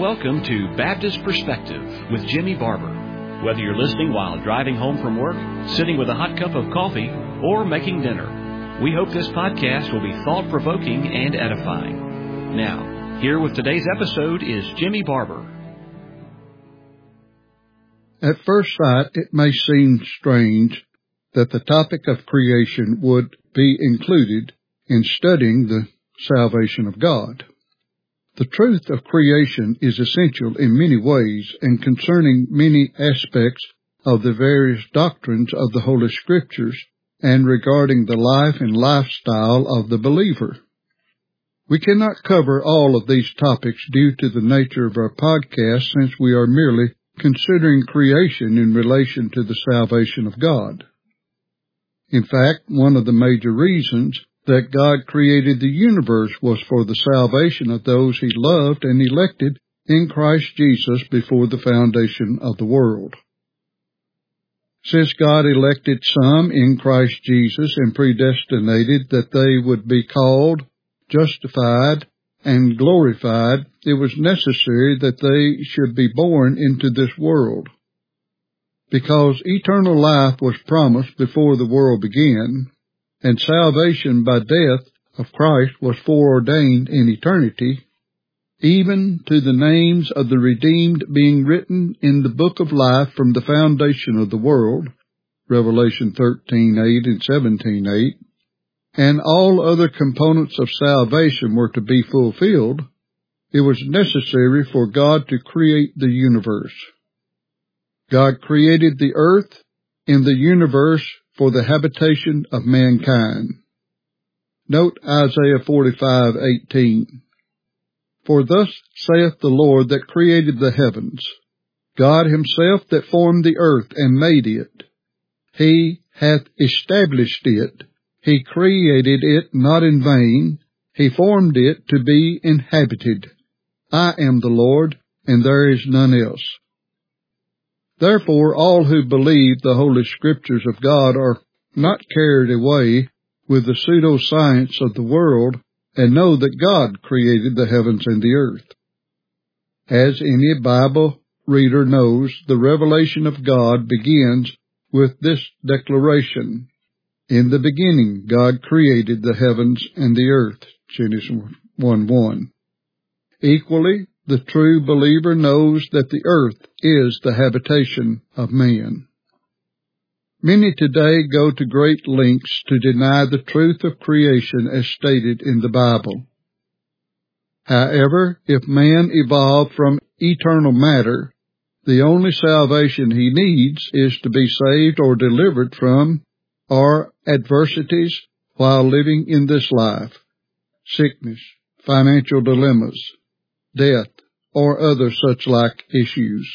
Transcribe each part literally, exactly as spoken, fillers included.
welcome to Baptist Perspective with Jimmy Barber. Whether you're listening while driving home from work, sitting with a hot cup of coffee, or making dinner, we hope this podcast will be thought-provoking and edifying. Now, here with today's episode is Jimmy Barber. At first sight, it may seem strange that the topic of creation would be included in studying the salvation of God. The truth of creation is essential in many ways and concerning many aspects of the various doctrines of the Holy Scriptures and regarding the life and lifestyle of the believer. We cannot cover all of these topics due to the nature of our podcast, since we are merely considering creation in relation to the salvation of God. In fact, one of the major reasons that God created the universe was for the salvation of those He loved and elected in Christ Jesus before the foundation of the world. Since God elected some in Christ Jesus and predestinated that they would be called, justified, and glorified, it was necessary that they should be born into this world. Because eternal life was promised before the world began, and salvation by death of Christ was foreordained in eternity, even to the names of the redeemed being written in the book of life from the foundation of the world, Revelation thirteen eight and seventeen eight, and all other components of salvation were to be fulfilled, it was necessary for God to create the universe. God created the earth and the universe for the habitation of mankind. Note Isaiah forty-five eighteen. For thus saith the Lord that created the heavens, God Himself that formed the earth and made it. He hath established it. He created it not in vain. He formed it to be inhabited. I am the Lord, and there is none else. Therefore, all who believe the Holy Scriptures of God are not carried away with the pseudoscience of the world and know that God created the heavens and the earth. As any Bible reader knows, the revelation of God begins with this declaration: in the beginning, God created the heavens and the earth, Genesis one one. Equally, the true believer knows that the earth is the habitation of man. Many today go to great lengths to deny the truth of creation as stated in the Bible. However, if man evolved from eternal matter, the only salvation he needs is to be saved or delivered from our adversities while living in this life: sickness, financial dilemmas, death, or other such like issues.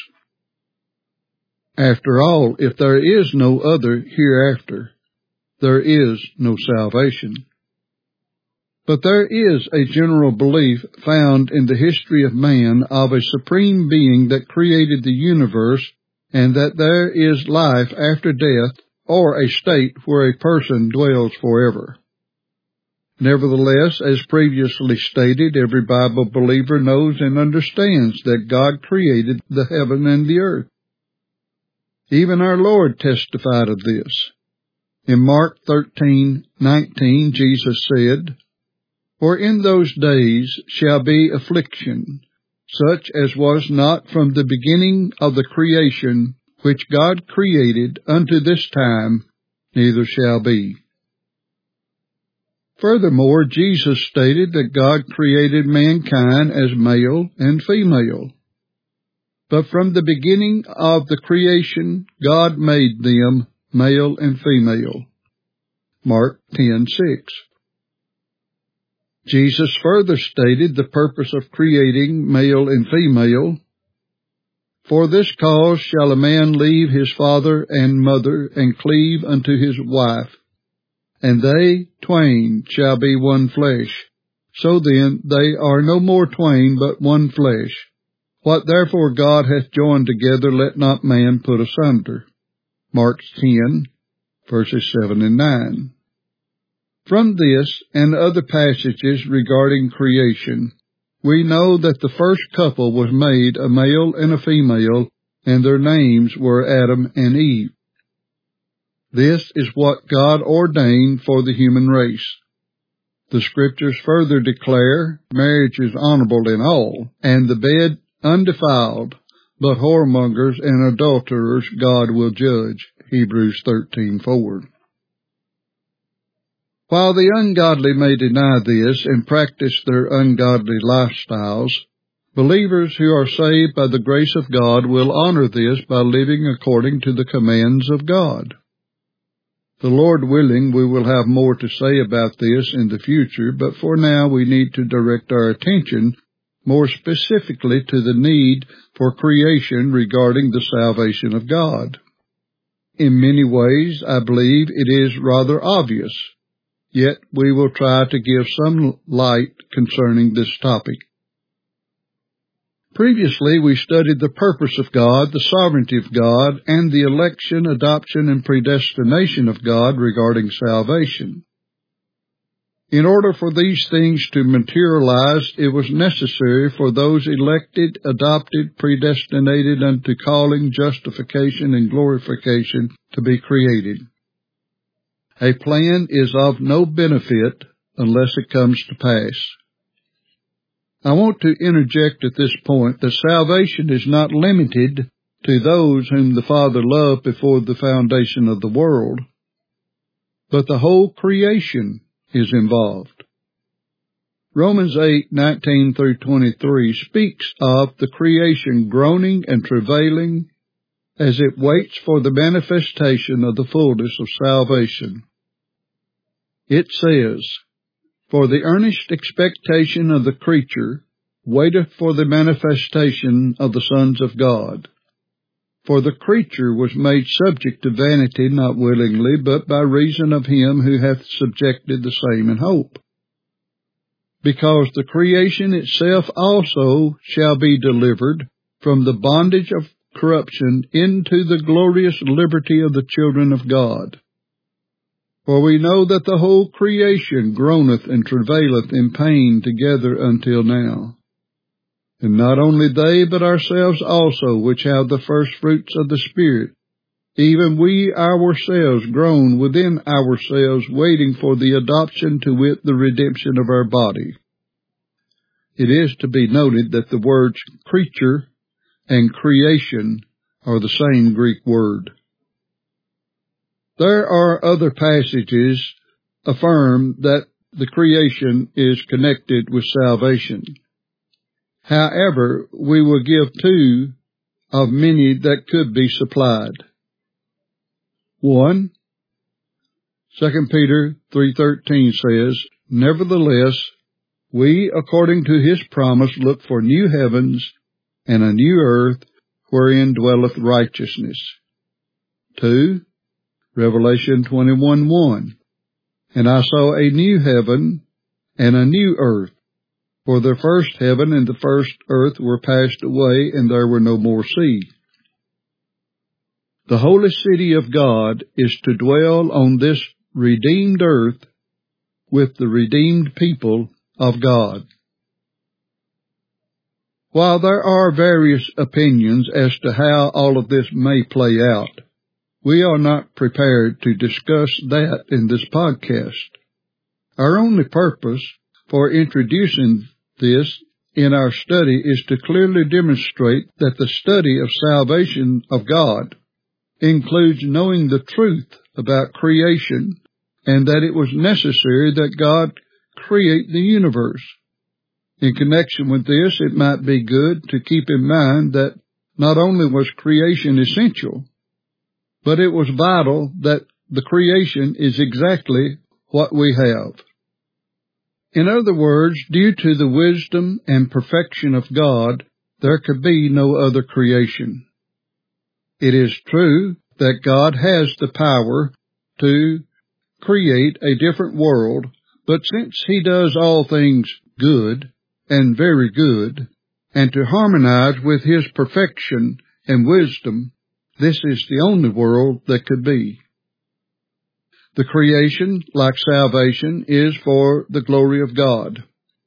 After all, if there is no other hereafter, there is no salvation. But there is a general belief found in the history of man of a supreme being that created the universe, and that there is life after death, or a state where a person dwells forever. Nevertheless, as previously stated, every Bible believer knows and understands that God created the heaven and the earth. Even our Lord testified of this. In Mark thirteen nineteen, Jesus said, For in those days shall be affliction, such as was not from the beginning of the creation which God created unto this time, neither shall be. Furthermore, Jesus stated that God created mankind as male and female. But from the beginning of the creation, God made them male and female. Mark ten six. Jesus further stated the purpose of creating male and female. For this cause shall a man leave his father and mother, and cleave unto his wife, and they twain shall be one flesh. So then they are no more twain, but one flesh. What therefore God hath joined together, let not man put asunder. Mark ten, verses seven and nine. From this and other passages regarding creation, we know that the first couple was made a male and a female, and their names were Adam and Eve. This is what God ordained for the human race. The Scriptures further declare marriage is honorable in all, and the bed undefiled, but whoremongers and adulterers God will judge. Hebrews thirteen four. While the ungodly may deny this and practice their ungodly lifestyles, believers who are saved by the grace of God will honor this by living according to the commands of God. The Lord willing, we will have more to say about this in the future, but for now we need to direct our attention more specifically to the need for creation regarding the salvation of God. In many ways, I believe it is rather obvious, yet we will try to give some light concerning this topic. Previously, we studied the purpose of God, the sovereignty of God, and the election, adoption, and predestination of God regarding salvation. In order for these things to materialize, it was necessary for those elected, adopted, predestinated unto calling, justification, and glorification to be created. A plan is of no benefit unless it comes to pass. I want to interject at this point that salvation is not limited to those whom the Father loved before the foundation of the world, but the whole creation is involved. Romans eight nineteen through twenty-three speaks of the creation groaning and travailing as it waits for the manifestation of the fullness of salvation. It says, "For the earnest expectation of the creature waiteth for the manifestation of the sons of God. For the creature was made subject to vanity, not willingly, but by reason of him who hath subjected the same in hope. Because the creation itself also shall be delivered from the bondage of corruption into the glorious liberty of the children of God. For we know that the whole creation groaneth and travaileth in pain together until now. And not only they, but ourselves also, which have the first fruits of the Spirit, even we ourselves groan within ourselves, waiting for the adoption, to wit, the redemption of our body." It is to be noted that the words creature and creation are the same Greek word. There are other passages affirm that the creation is connected with salvation. However, we will give two of many that could be supplied. One, Second Peter three thirteen says, "Nevertheless, we, according to his promise, look for new heavens and a new earth wherein dwelleth righteousness." Two, Revelation twenty-one one, "And I saw a new heaven and a new earth, for the first heaven and the first earth were passed away, and there were no more sea." The holy city of God is to dwell on this redeemed earth with the redeemed people of God. While there are various opinions as to how all of this may play out, we are not prepared to discuss that in this podcast. Our only purpose for introducing this in our study is to clearly demonstrate that the study of salvation of God includes knowing the truth about creation, and that it was necessary that God create the universe. In connection with this, it might be good to keep in mind that not only was creation essential, but it was vital that the creation is exactly what we have. In other words, due to the wisdom and perfection of God, there could be no other creation. It is true that God has the power to create a different world, but since he does all things good and very good, and to harmonize with his perfection and wisdom, this is the only world that could be. The creation, like salvation, is for the glory of God.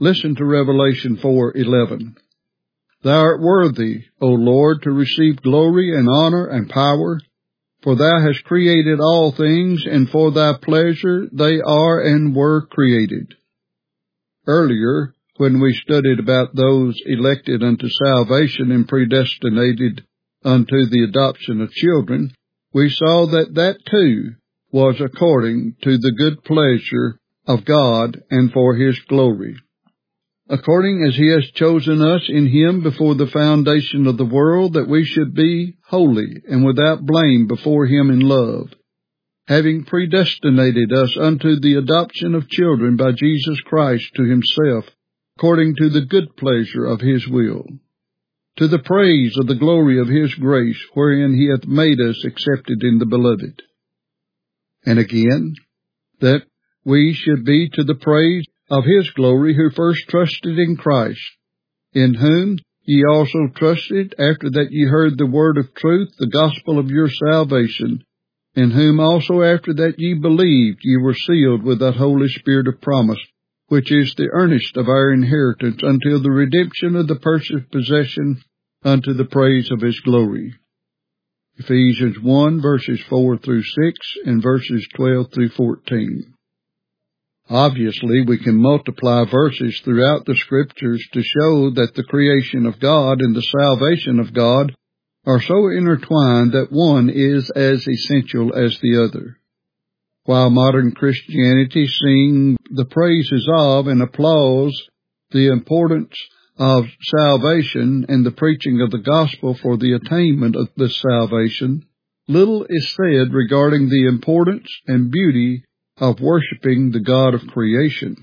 Listen to Revelation four eleven. Thou art worthy, O Lord, to receive glory and honor and power, for thou hast created all things, and for thy pleasure they are and were created. Earlier, when we studied about those elected unto salvation and predestinated unto the adoption of children, we saw that that too was according to the good pleasure of God and for His glory. According as He has chosen us in Him before the foundation of the world, that we should be holy and without blame before Him in love, having predestinated us unto the adoption of children by Jesus Christ to Himself, according to the good pleasure of His will, to the praise of the glory of His grace, wherein He hath made us accepted in the Beloved. And again, that we should be to the praise of His glory, who first trusted in Christ, in whom ye also trusted, after that ye heard the word of truth, the gospel of your salvation, in whom also after that ye believed, ye were sealed with that Holy Spirit of promise, which is the earnest of our inheritance, until the redemption of the purchased possession, unto the praise of His glory. Ephesians one, verses four through six, and verses twelve through fourteen. Obviously, we can multiply verses throughout the Scriptures to show that the creation of God and the salvation of God are so intertwined that one is as essential as the other. While modern Christianity sing the praises of and applauds the importance of salvation and the preaching of the gospel for the attainment of this salvation, little is said regarding the importance and beauty of worshiping the God of creation.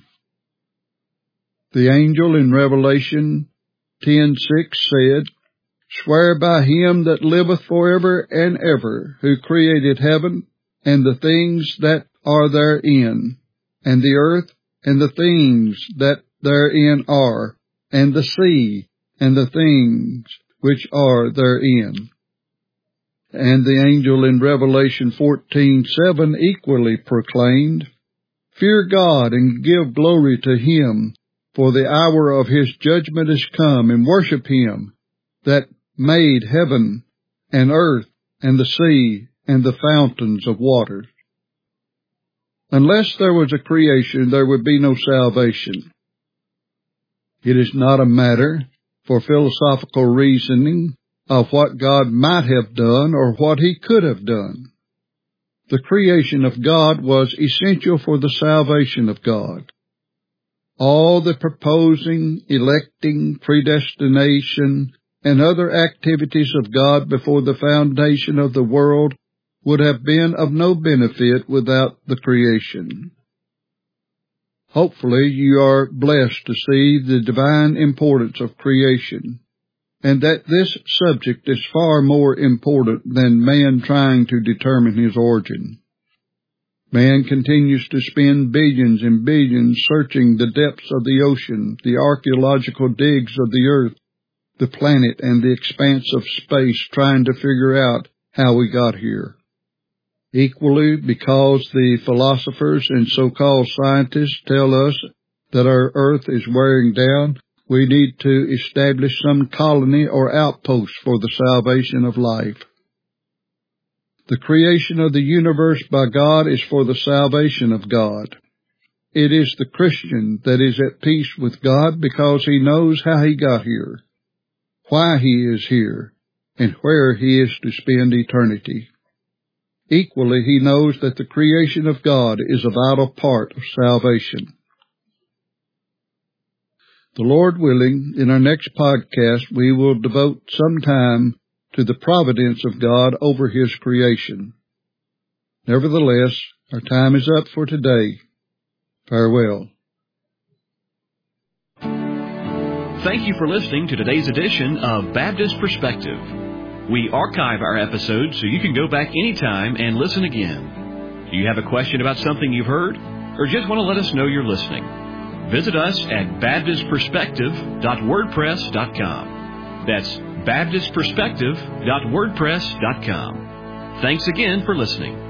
The angel in Revelation ten six said, Swear by Him that liveth forever and ever, who created heaven and the things that are therein, and the earth and the things that therein are, and the sea and the things which are therein. And the angel in Revelation fourteen seven equally proclaimed, Fear God and give glory to Him, for the hour of His judgment is come, and worship Him that made heaven and earth and the sea and the fountains of water. Unless there was a creation, there would be no salvation. It is not a matter for philosophical reasoning of what God might have done or what He could have done. The creation of God was essential for the salvation of God. All the proposing, electing, predestination, and other activities of God before the foundation of the world would have been of no benefit without the creation. Hopefully you are blessed to see the divine importance of creation, and that this subject is far more important than man trying to determine his origin. Man continues to spend billions and billions searching the depths of the ocean, the archaeological digs of the earth, the planet, and the expanse of space, trying to figure out how we got here. Equally, because the philosophers and so-called scientists tell us that our earth is wearing down, we need to establish some colony or outpost for the salvation of life. The creation of the universe by God is for the salvation of God. It is the Christian that is at peace with God because he knows how he got here, why he is here, and where he is to spend eternity. Equally, he knows that the creation of God is a vital part of salvation. The Lord willing, in our next podcast, we will devote some time to the providence of God over His creation. Nevertheless, our time is up for today. Farewell. Thank you for listening to today's edition of Baptist Perspective. We archive our episodes so you can go back anytime and listen again. Do you have a question about something you've heard, or just want to let us know you're listening? Visit us at baptist perspective dot wordpress dot com. That's baptist perspective dot wordpress dot com. Thanks again for listening.